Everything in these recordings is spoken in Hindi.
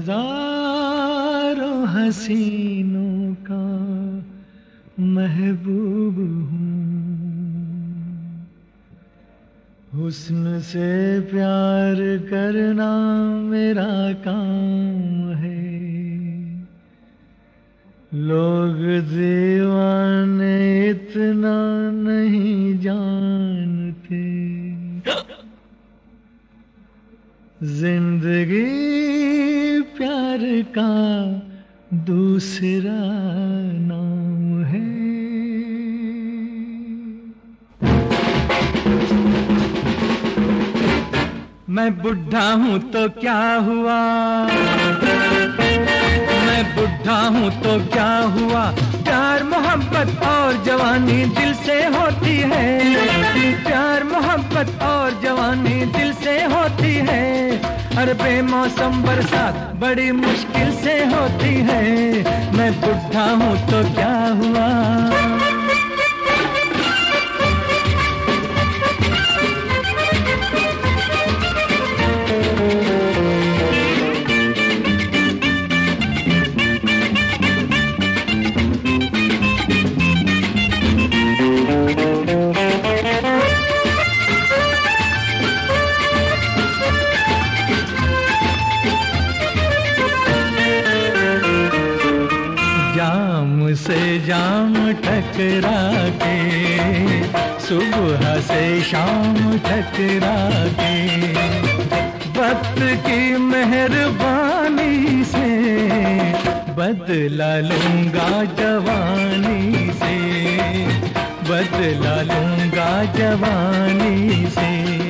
हजारों हसीनों का महबूब हूँ। हुस्न से प्यार करना मेरा काम है। लोग दीवाने इतना नहीं जानते। जिंदगी प्यार का दूसरा नाम है। मैं बुढ़ा हूँ तो क्या हुआ, मैं बुढ़ा हूँ तो क्या हुआ, प्यार मोहब्बत और जवानी दिल से होती है। प्यार मोहब्बत और जवानी दिल से होती है। हर बेमौसम बरसात बड़ी मुश्किल से होती है। मैं बुढ़ा हूँ तो क्या हुआ। जाम से जाम टकरा के, सुबह से शाम टकरा के, वक्त की मेहरबानी से बदला लूंगा जवानी से, बदला लूंगा जवानी से।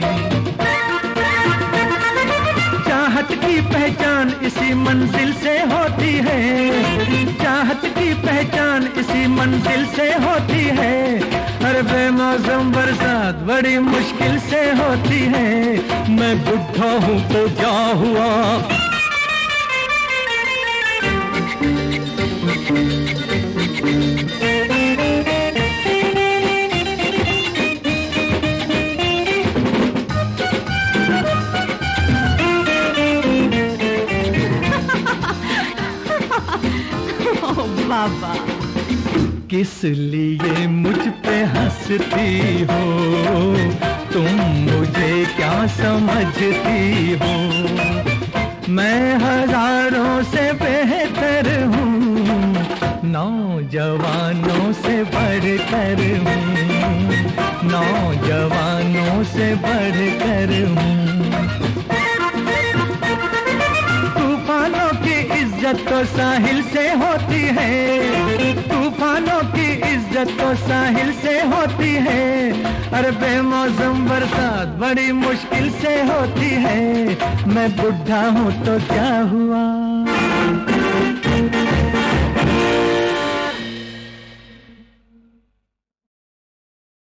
चाहत की पहचान इसी मंजिल से होती है। चाहत की पहचान इसी मंजिल से होती है। हर बेमौसम बरसात बड़ी मुश्किल से होती है। मैं बुढ़ा हूँ तो क्या हुआ। बाबा किस लिए मुझ पे हंसती हो, तुम मुझे क्या समझती हो। मैं हजारों से बेहतर हूँ, नौजवानों से बढ़कर हूँ, नौजवानों से बढ़कर हूँ। तूफानों की इज्जत तो साहिल से होती है। तूफानों की इज्जत तो साहिल से होती है। अरे बेमौसम बरसात बड़ी मुश्किल से होती है। मैं बुढ़ा हूँ तो क्या हुआ।